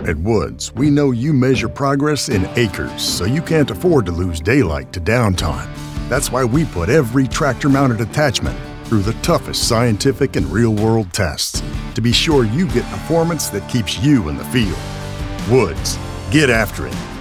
At Woods, we know you measure progress in acres, so you can't afford to lose daylight to downtime. That's why we put every tractor-mounted attachment through the toughest scientific and real-world tests to be sure you get performance that keeps you in the field. Woods, get after it.